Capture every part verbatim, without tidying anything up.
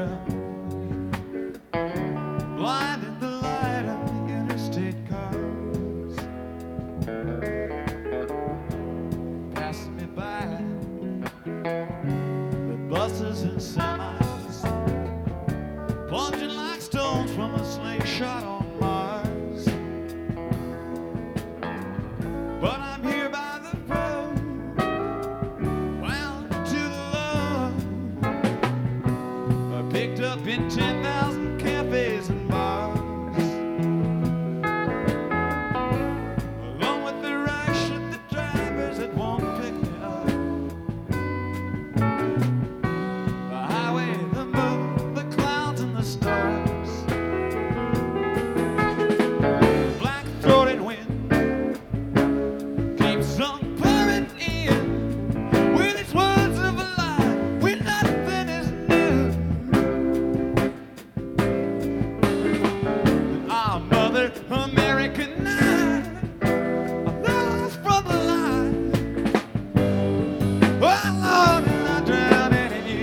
town, blind in the light of the interstate cars, passing me by, the buses and semis, plunging like stones from a slingshot on Mars. But I'm here by the road, wound to the low, I picked up in ten thousand cafes and bars, along with the rush of the drivers that won't pick me up. The highway, the moon, the clouds and the stars, black-throated wind keeps on pouring in with its words of a lie when nothing is new. Our Mother American night, I'm lost from the light. Oh Lord, and I drown in you.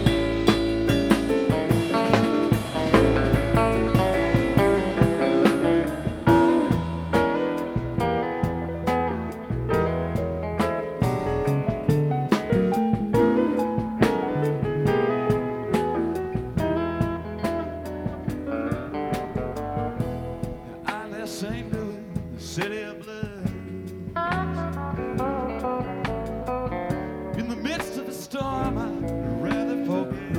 I left Saint Louis, the city of blues, in the midst of a storm I'd rather forget.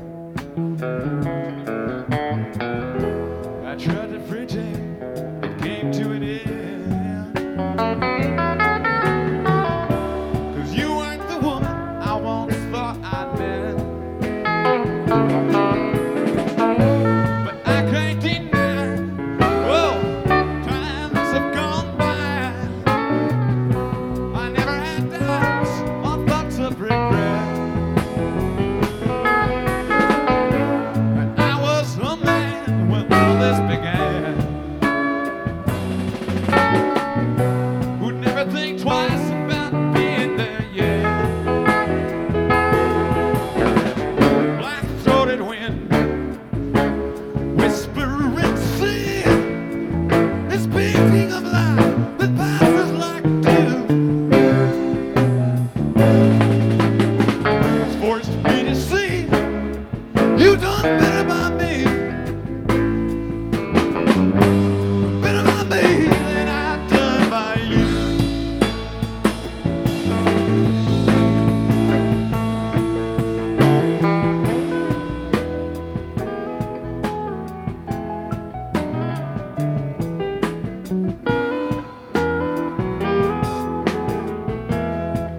I tried to pretend it came to an end, 'cause you weren't the woman I once thought I'd met. But I can't deny, oh, times have gone by. I never had doubts or thoughts of regret. And I was a man when all this began, who'd never think twice about being there, yeah. Black-throated wind, whispering sin, this painting of life that passes like dew, it's forced me to see you done better by me, better by me than I've done by you.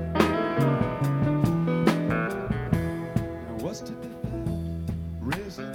Now what's to be found, risen